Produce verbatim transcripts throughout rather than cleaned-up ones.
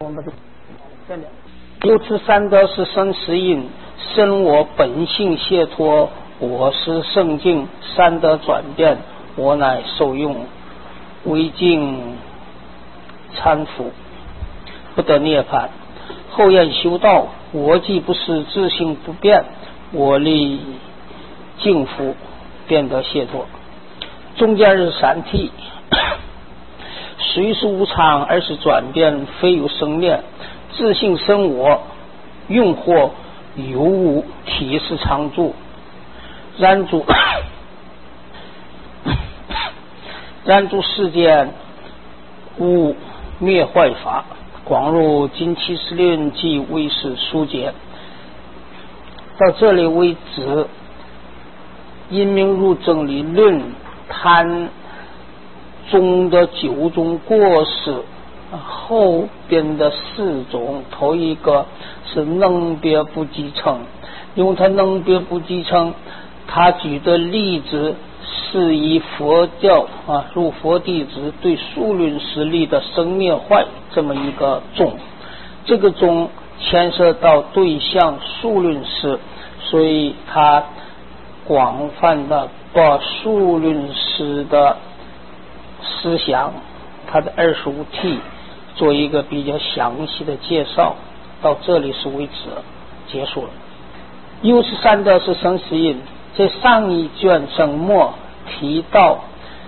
我们的由此三德是生死因，生我本性解脱，我是圣境，三德转变，我乃受用，为境参伏，不得涅槃。后验修道，我既不是自性不变，我立净福，便得解脱。中间是三谛，虽是无常，而是转变，非有生灭。自性生我，用或有无，体是常住。然诸然诸世间无灭坏法，广入今七十论即为是疏解。到这里为止，因明入正理论谈中的九种过失，后边的四种，头一个是能别不继承，因为他能别不继承，他举的例子是以佛教啊入佛弟子对数论师立的生灭坏这么一个宗，这个宗牵涉到对象数论师，所以他广泛的把数论师的思想，他的二十五谛做一个比较详细的介绍。到这里是为止结束了。又是三德是生死因，在上一卷整末提到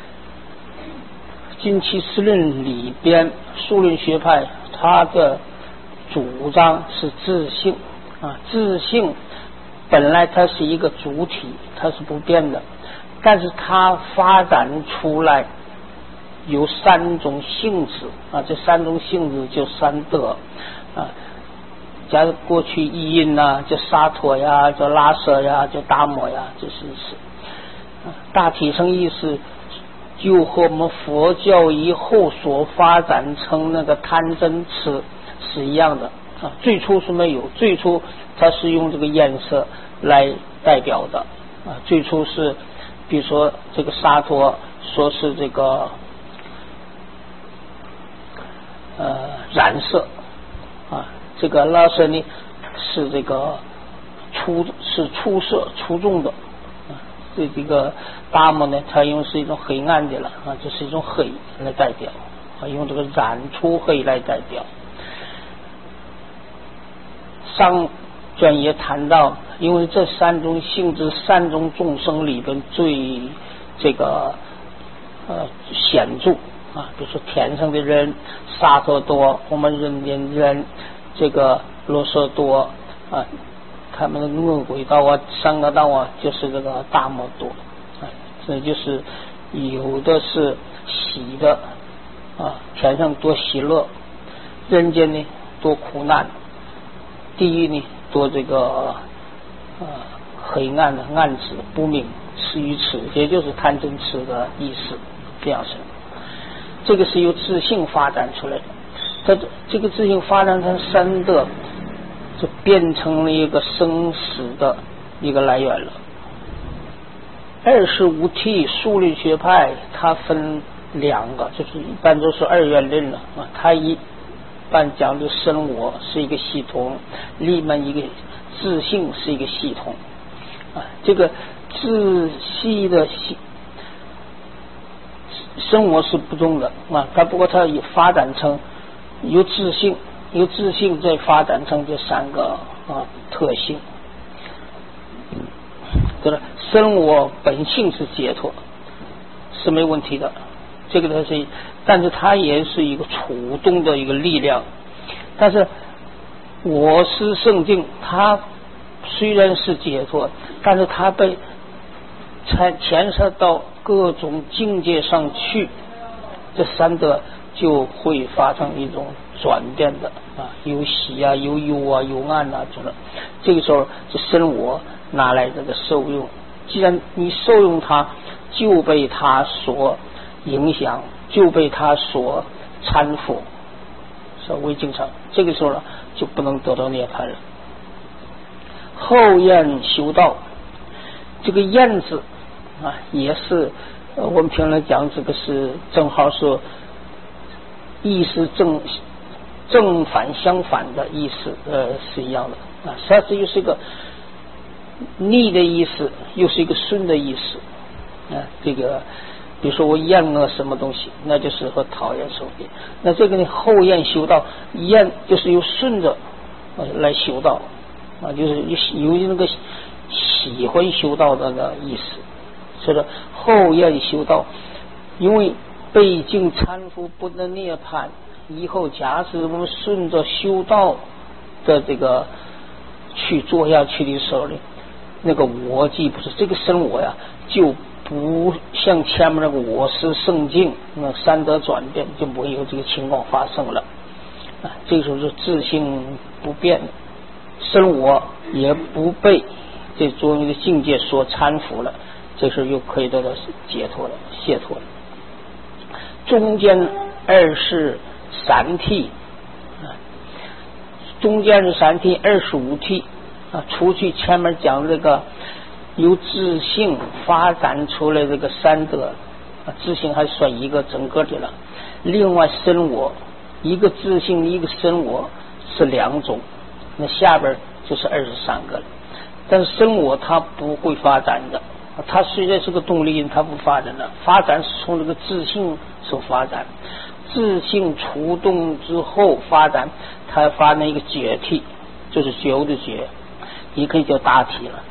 近期思论里边，数论学派他的主张是自性啊，自性本来它是一个主体，它是不变的，但是它发展出来有三种性质啊，这三种性质就三德啊。假如过去意音呐，叫沙陀呀，叫拉舍呀，叫达摩呀，这是意思。大体上意思就和我们佛教以后所发展成那个贪嗔痴是一样的啊。最初是没有，最初它是用这个颜色来代表的啊。最初是比如说这个沙陀说是这个呃染色啊，这个拉舍呢是这个出是出色出众的啊，这这个达摩呢，它用是一种黑暗的了啊，这是一种黑来代表啊，用这个染出黑来代表。上卷也谈到，因为这三种性质，三种众生里边最这个呃显著啊，比如说天上的人沙陀多，我们人间人这个罗舍多啊，他们的恶鬼道啊、三恶道啊，就是这个大摩多啊，这就是有的是喜的啊，天上多喜乐，人间呢多苦难，地狱呢多这个呃黑暗的暗指不明痴愚痴，也就是贪嗔痴的意思，这样是。这个是由自性发展出来的，它这个自性发展成三德，就变成了一个生死的一个来源了。二十五谛数论学派它分两个，就是一般都是二元论了啊。它一般讲的生我是一个系统，另外一个自性是一个系统啊。这个自系的系生活是不重的啊，它不过它也发展成由自性，由自性再发展成这三个啊特性。对了，生我本性是解脱，是没问题的。这个它是，但是它也是一个触动的一个力量。但是我是圣境，它虽然是解脱，但是它被牵牵涉到各种境界上去，这三德就会发生一种转变的啊，有喜啊，有忧啊，有暗啊，等等。这个时候就生我拿来这个受用，既然你受用它，就被它所影响，就被它所搀扶，所谓经常。这个时候呢，就不能得到涅槃了。后验修道，这个验字啊，也是呃我们平常讲这个是正好是意识正正反相反的意思，呃，是一样的啊。它这又是一个逆的意思，又是一个顺的意思啊。这个比如说我厌恶什么东西，那就是和讨厌什么的。那这个呢，后厌修道，厌就是由顺着呃来修道啊，就是由于那个喜欢修道的那个意思。是的，后厌修道，因为背境参伏不能涅槃，以后假使我们顺着修道的这个去做下去的时候呢，那个我既不是这个生我呀，就不像前面那个我是圣境，那三德转变就不会有这个情况发生了啊。这个时候是自性不变，生我也不被这作为的境界所搀扶了，这时候又可以得到解脱了，解脱了。中间二是三谛啊，中间是三谛，二十五谛啊，除去前面讲这个由自性发展出来这个三德啊，自性还算一个整个的了。另外身我，一个自性一个身我是两种，那下边就是二十三个了。但是身我它不会发展的，它虽然是个动力因，它不发展的，发展是从这个自性所发展，自性除动之后发展，它发展一个觉体，就是觉悟的觉，也可以叫大体了。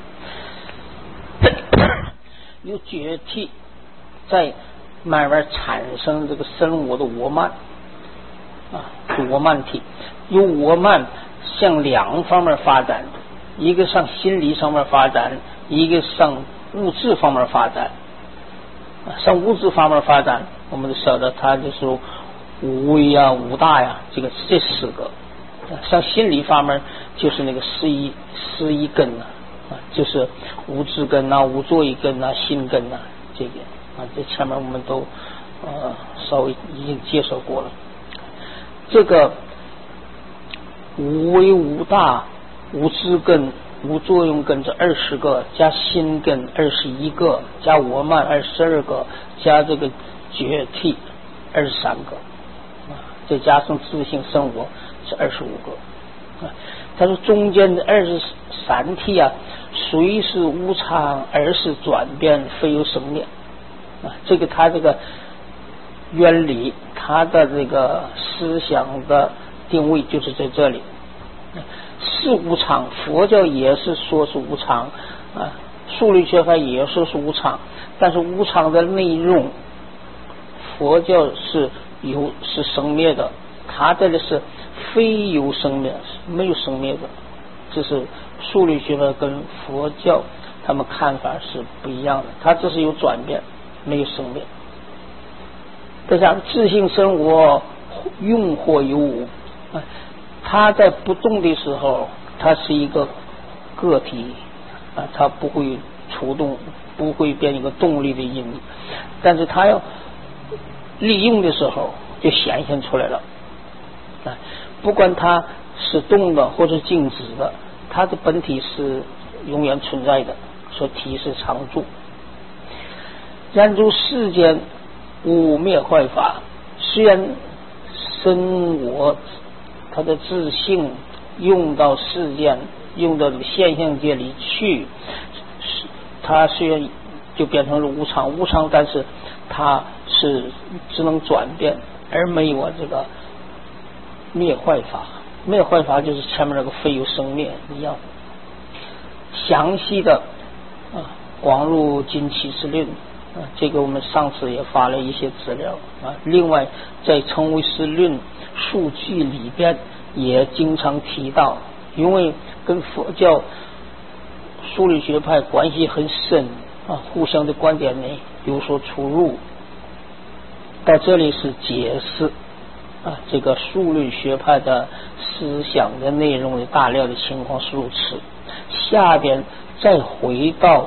有觉体，再慢慢产生这个身我的我慢啊，我慢体，由我慢向两方面发展，一个向心理上面发展，一个向物质方面发展。向物质方面发展，我们都晓得它就是五威啊、五大呀，这个这四个。向心理方面就是那个十一十一根啊，就是无智根啊、无作意根啊、心根啊，这个啊，这前面我们都呃稍微已经介绍过了。这个无为无大、无智根、无作用根这二十个，加心根二十一个，加我慢二十二个，加这个觉体二十三个，啊，再加上自性生活是二十五个。啊，他说中间的二十三体啊，虽是无常，而是转变，非有生灭。啊，这个他这个原理，他的这个思想的定位就是在这里。是无常，佛教也是说是无常啊，数理学派也说是无常，但是无常的内容，佛教是有是生灭的，他这里是非有生灭，没有生灭的，这是数理学派跟佛教他们看法是不一样的，他这是有转变，没有生灭。再像自性生活，用或有无啊，它在不动的时候，它是一个个体啊，它不会出动，不会变一个动力的因，但是它要利用的时候就显现出来了啊。不管它是动的或者静止的，它的本体是永远存在的，说体是常住。然诸世间无灭坏法，虽然身我他的自性用到世间，用到这个现象界里去，它虽然就变成了无常，无常，但是它是只能转变，而没有这个灭坏法。灭坏法就是前面那个非有生灭一样。详细的啊，广入经启示论啊，这个我们上次也发了一些资料啊。另外在成唯识论数据里边也经常提到，因为跟佛教数理学派关系很深啊，互相的观点呢有所出入。到这里是解释啊，这个数理学派的思想的内容的大量的情况是如此。下边再回到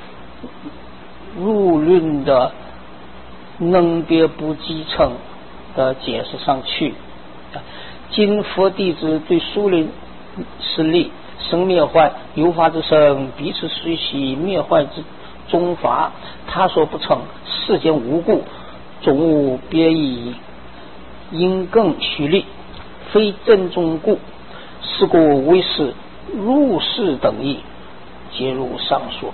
入论的能别不继承的解释上去。今佛弟子对数理实力生灭坏，有法之生，彼此随喜，灭坏之中法，他所不成，世间无故，总无别意，因更虚力， 非正宗故，是故为是入世等义，皆如上说。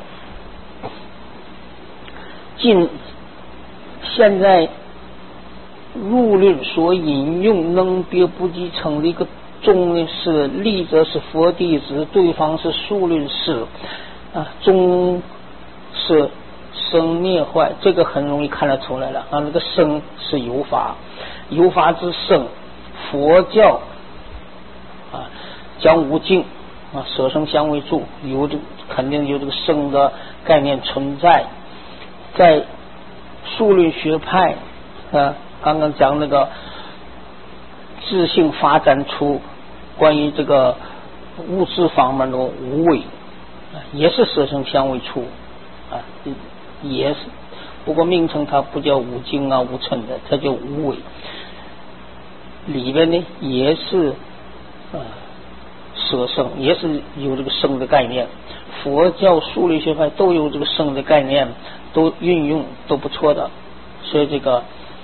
今现在入论所引用能别不继承的一个宗呢，是立者是佛弟子，对方是数论师啊，宗是生灭坏，这个很容易看得出来了啊。那个生是有法，有法之生，佛教啊讲无尽啊，舍生相为助，有这肯定有这个生的概念存在。在数论学派啊，刚刚讲那个自性发展出关于这个物质方面的无为，也是舍生相为处啊，也是，不过名称它不叫无尽啊无称的，它叫无为。里边呢也是呃舍生，也是有这个生的概念。佛教数论学派都有这个生的概念，都运用都不错的，所以这个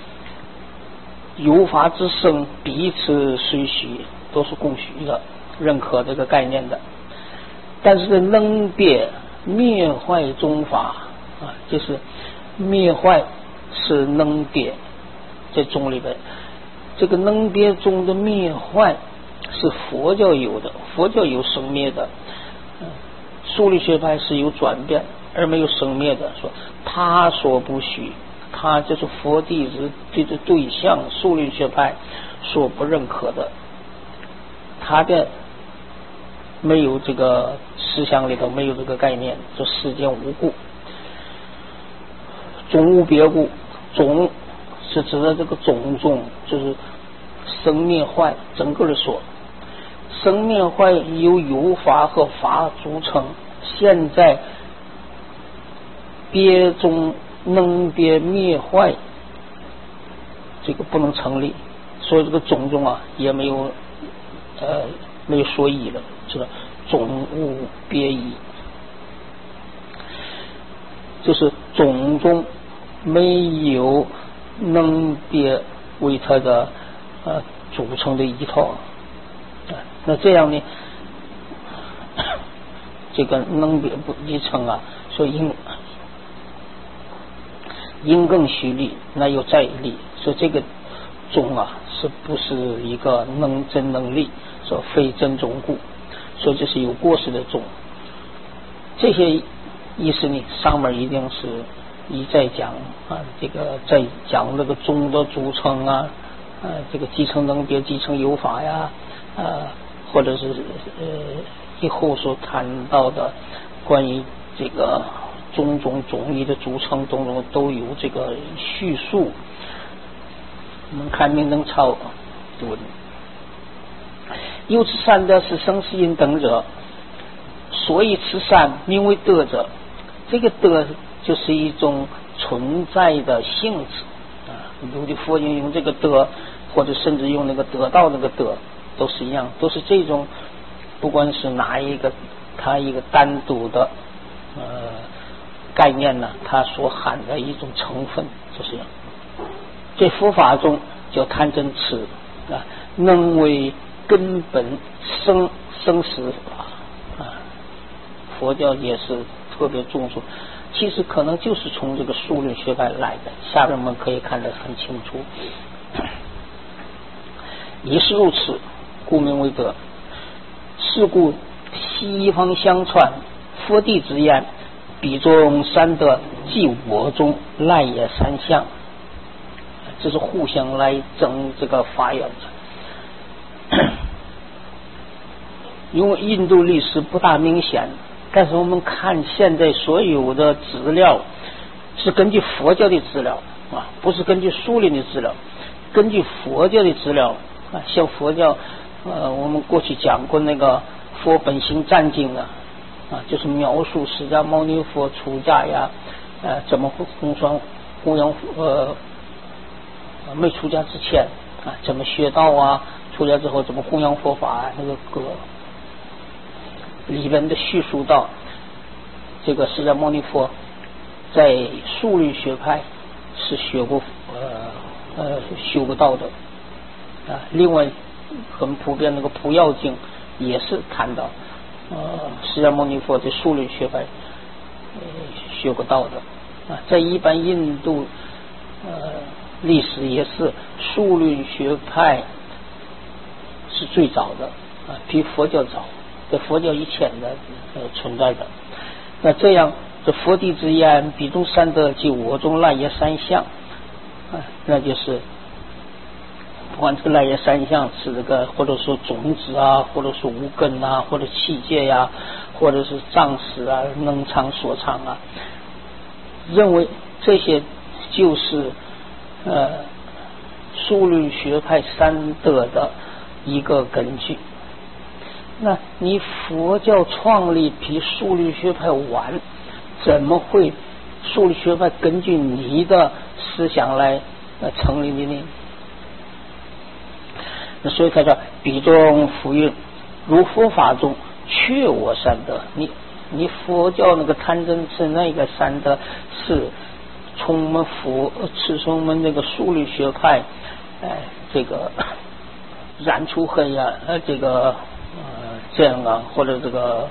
有法之生彼此随许，都是共许的，认可这个概念的。但是能别灭坏宗法啊，就是灭坏是能别在宗里边，这个能别宗的灭坏是佛教有的，佛教有生灭的，数论学派是有转变而没有生灭的，说他所不许，他就是佛弟子对这对象，数论学派所不认可的，他的没有这个思想里头没有这个概念，就世间无故，种无别故，种是指的这个种种，就是生灭坏，整个的说生灭坏由有法和法组成，现在别中能别灭坏，这个不能成立，所以这个种种啊也没有呃没有说义了，这个种无别义，就是种中没有能别为它的呃组成的一套。那这样呢，这个能别不一称啊，所以因因更虚立，那又再立，所以这个宗啊是不是一个能真能力，说非真宗故，所以这是有过失的宗。这些意思呢，上面一定是一再讲啊，这个在讲这个宗的组成啊，呃，这个继承能别，继承有法呀，呃，或者是呃以后所谈到的关于这个种种种义的组成种种都有这个叙述。我们看明灯超文，又此善德是生死因等者，所以此善名为德者，这个德就是一种存在的性质啊。有的佛经用这个德，或者甚至用那个得到那个德，都是一样，都是这种，不管是哪一个它一个单独的呃概念呢，它所含的一种成分，就是这样。在佛法中叫贪嗔痴啊，能为根本生生死法啊，佛教也是特别重视，其实可能就是从这个数论学派来的，下边我们可以看得很清楚。也是如此，故名为德。是故西方相传佛弟子言，彼中三德，即我中赖也三相，这是互相来争这个法源。因为印度历史不大明显，但是我们看现在所有的资料是根据佛教的资料啊，不是根据数论的资料，根据佛教的资料啊，像佛教呃，我们过去讲过那个佛本行赞经啊，啊，就是描述释迦牟尼佛出家呀，呃，怎么弘传弘扬呃，没出家之前啊，怎么学道啊，出家之后怎么弘扬佛法啊，那个歌里边的叙述到，这个释迦牟尼佛在数论学派是学过呃呃修过道的啊，另外很普遍那个普药经也是谈到，呃，释迦牟尼佛在数论学派呃学过道的啊，在一般印度呃历史也是数论学派是最早的啊，比佛教早，在佛教以前的呃存在的。那这样，这佛地之言，彼中三德即我中赖耶三相啊，那就是不管这个赖耶三相是这个，或者说种子啊，或者说无根啊，或者器界呀、啊，或者是藏识啊，能藏所藏啊，认为这些就是呃数论学派三德的一个根据。那你佛教创立比数论学派晚，怎么会数论学派根据你的思想来呃成立的呢？那所以他说彼中福运如佛法中确我三德，你你佛教那个贪嗔痴那个三德是从我们佛是从我们那个数论学派哎、呃、这个染出黑呀、啊、呃这个呃这样啊，或者这个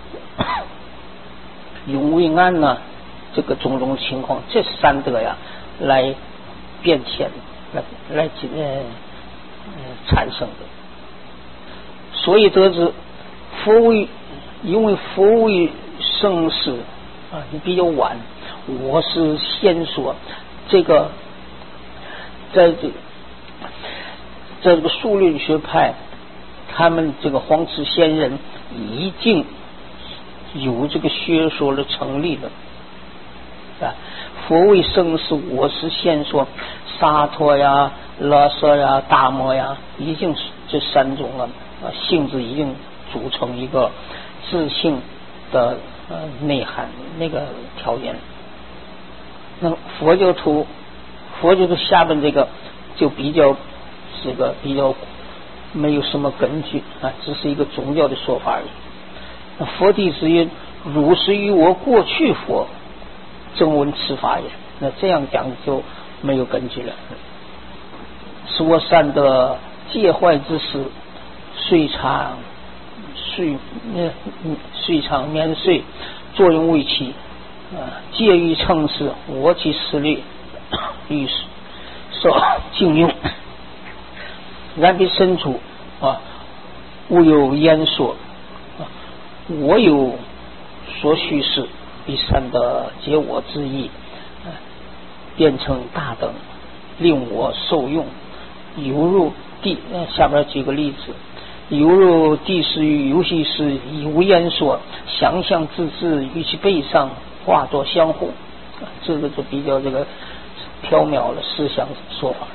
永未安呢，这个种种情况，这三德呀来变迁来来呃呃产生的。所以得知佛为因为佛为生死啊，你比较晚，我是先说这个在这在这个数论学派，他们这个皇池仙人已经有这个学说的成立了啊。佛为生死，我是先说沙陀呀、拉萨呀、大摩呀，已经这三种了啊，性质已经组成一个自性的呃内涵那个条件。那佛教徒，佛教徒下边这个就比较这个比较没有什么根据啊，只是一个宗教的说法而已。那佛地之曰：汝是于我过去佛，正闻此法也。那这样讲就没有根据了。是我善的戒坏之时，岁长岁呃岁长年岁，作用未起啊，戒欲称是我其实力，欲受禁用。然彼身处啊，无有言说啊，我有所叙事，彼三的解我之意，啊，变成大等，令我受用，犹如地。呃、下边举个例子，犹如地势与游戏时以无言说，想象自治与其背上化作相互，啊，这个就比较这个缥缈的思想说法。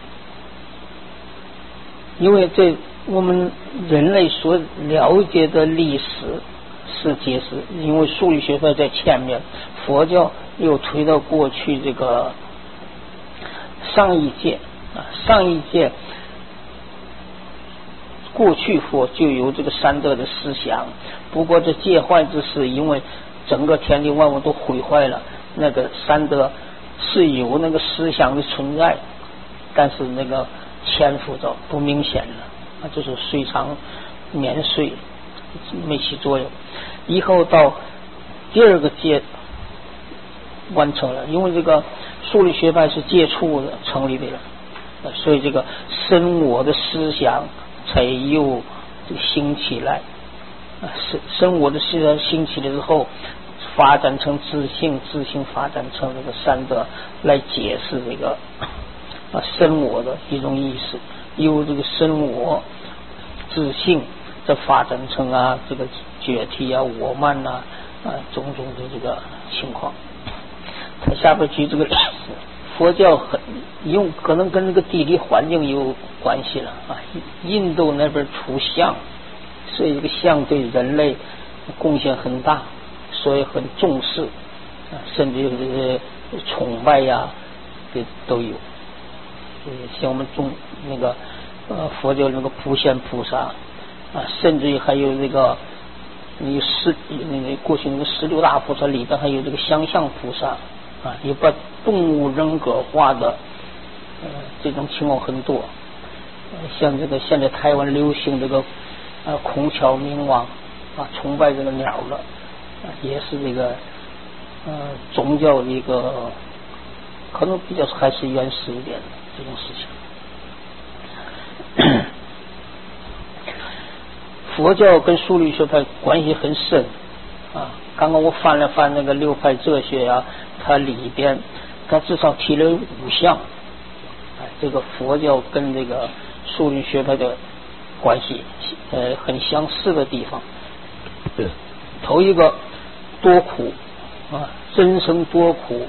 因为这我们人类所了解的历史是解释，因为数理学派在前面，佛教又推到过去这个上一届啊，上一届过去佛就有这个三德的思想，不过这戒坏之时，因为整个天地万物都毁坏了，那个三德是有那个思想的存在，但是那个潜伏着不明显了啊，就是岁长年岁没起作用。以后到第二个戒完成了，因为这个数理学派是接触的成立的了，所以这个生我的思想才又兴起来啊，生生我的思想兴起来之后，发展成自性，自性发展成这个三德来解释这个啊生我的一种意思，由这个生我自性再发展成啊这个觉体啊我慢呐 啊, 啊种种的这个情况。他下边举这个佛教很用可能跟这个地理环境有关系了啊，印度那边出象，所以这个象对人类贡献很大，所以很重视啊，甚至有这个崇拜呀、啊，这都有。像我们中那个呃佛教那个普贤菩萨啊，甚至于还有这个那个十那个过去那个十六大菩萨里边还有这个相像菩萨啊，也把动物人格化的呃这种情况很多。 像这个现在台湾流行这个呃孔雀明王啊，崇拜这个鸟了，啊，也是这个呃宗教的一个可能比较还是原始一点的这种事情。佛教跟数理学派关系很深啊。刚刚我翻了翻那个六派哲学啊，它里边它至少提了五项，哎，这个佛教跟这个数理学派的关系呃很相似的地方。对，头一个多苦啊，人生多苦，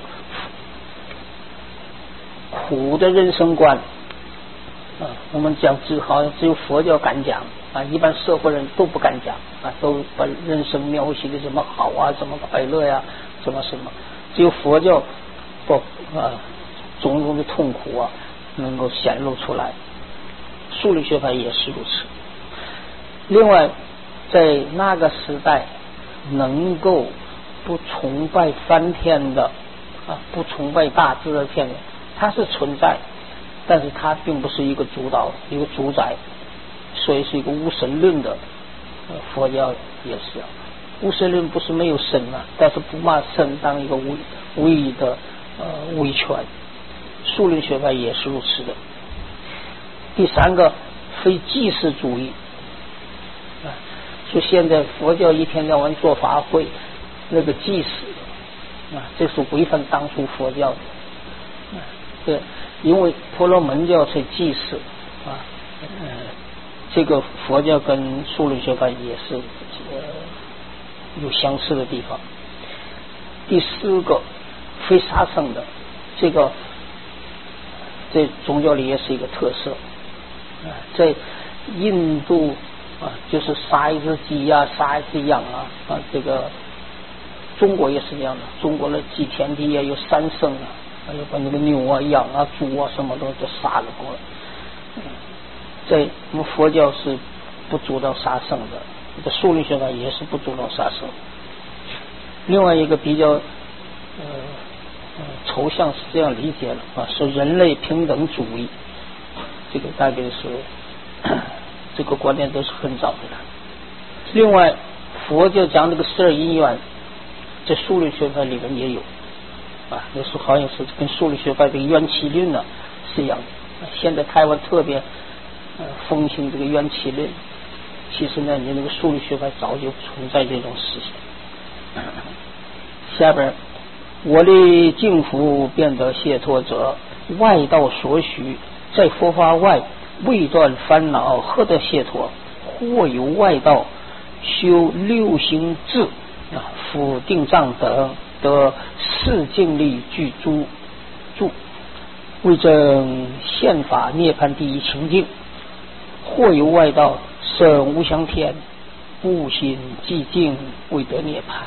苦的人生观啊，我们讲只好像只有佛教敢讲啊，一般社会人都不敢讲啊，都把人生描写的怎么好啊，怎么快乐呀、啊，怎么什么，只有佛教不啊种种的痛苦啊能够显露出来，数理学派也是如此。另外，在那个时代能够不崇拜梵天的啊，不崇拜大自然天的，它是存在，但是它并不是一个主导一个主宰，所以是一个无神论的、呃、佛教也是无神论，不是没有神啊，但是不把神当一个唯唯一的呃威权，数理学派也是如此的。第三个，非祭祀主义啊，说现在佛教一天到晚做法会，那个祭祀啊，这是违反当初佛教的啊，对，因为婆罗门教是祭祀啊，呃，这个佛教跟数理学派也是呃有相似的地方。第四个，非杀生的，这个在宗教里也是一个特色啊，在印度啊，就是杀一只鸡呀、啊，杀一只羊啊，啊，这个中国也是这样的，中国的祭天地也有三牲啊，还有把那个牛啊、羊啊、猪啊什么都都杀了过来。嗯，在我们佛教是不主张杀生的，这个数理学派也是不主张杀生。另外一个比较呃呃抽象是这样理解了啊，是人类平等主义，这个大概是这个观念都是很早的了。另外，佛教讲这个十二因缘，在数理学派里面也有啊，那是好像是跟数理学派这个缘起论呢是一样的。现在台湾特别呃风行这个缘起论，其实呢，你那个数理学派早就存在这种思想。下边，我的净福变得解脱者，外道所许，在佛法外未断烦恼，何得解脱？或有外道修六行智啊，辅定障等得四境力具诸住，为证宪法涅槃第一清净。或有外道生无相天，悟心寂静，未得涅槃。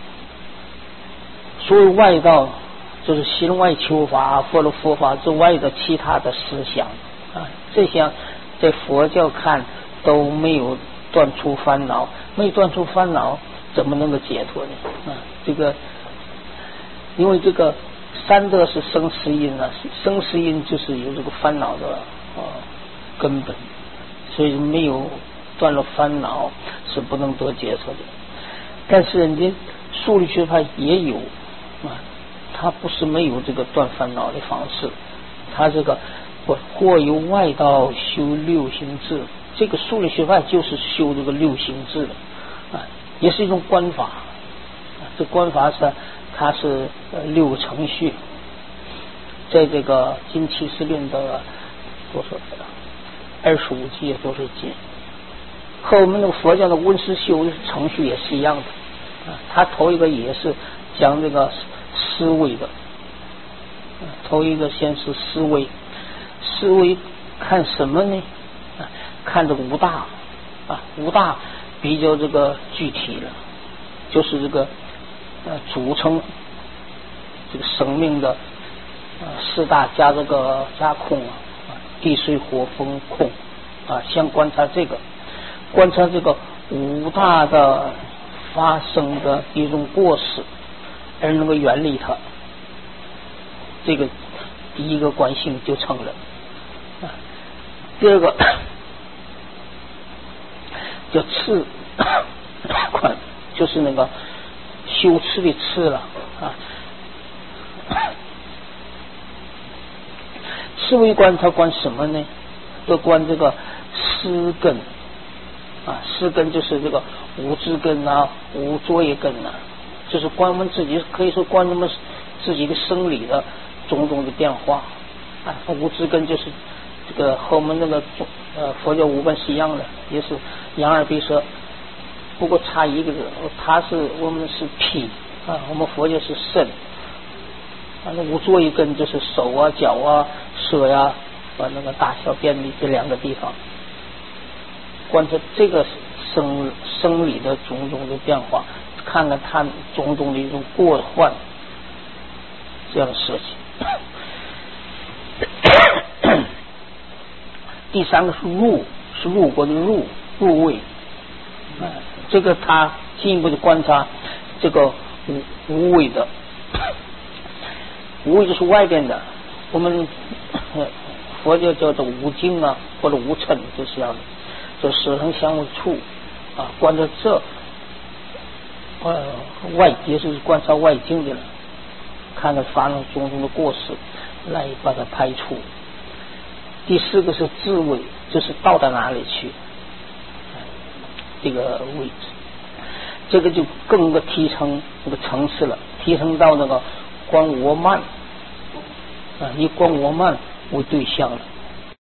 所谓外道，就是心外求法，或者佛法之外的其他的思想啊，这些在佛教看都没有断除烦恼，没有断除烦恼，怎么能够解脱呢？啊，这个因为这个三德是生死因啊，生死因就是有这个烦恼的啊根本，所以没有断了烦恼是不能得解脱的。但是人家数理学派也有啊，他不是没有这个断烦恼的方式，他这个或或有外道修六行智，这个数理学派就是修这个六行智的啊，也是一种观法。啊、这观法是它是呃六个程序，在这个金七十论的多少二十五节多少节，和我们那个佛教的温思修程序也是一样的啊。他头一个也是讲这个思维的，啊、头一个先是思维，思维看什么呢？啊、看这个五大啊，五大比较这个具体了，就是这个呃组成这个生命的呃四大加这个加空啊，地水火风空啊，先观察这个，观察这个五大的发生的一种过失，而能够远离它，这个第一个观性就成了啊。 第二个叫次观，就是那个修持的次了啊。次位观它观什么呢？就观这个思根啊，思根就是这个无知根啊，无作业根啊，就是观我们自己，可以说观我们自己的生理的种种的变化啊。无知根就是这个和我们那个呃佛教五本是一样的，也是眼耳鼻舌，不过差一个字，它是我们是脾啊，我们佛教是肾啊。那无作业根就是手啊、脚啊、舌呀、啊，把那个大小便的这两个地方，观察这个生生理的种种的变化，看看它种种的一种过患，这样的事情。第三个是入，是入国的入入位，啊，这个他进一步的观察这个无无为的，无为就是外边的，我们佛教叫做无境啊，或者无尘，就是这样的，这十生相为处啊，观察这呃外也是观察外境的了，看看发生种种的过失，来把它排除。第四个是智慧，就是到达哪里去，这个位置，这个就更个提升这个层次了，提升到那个观我慢啊，以观我慢为对象了。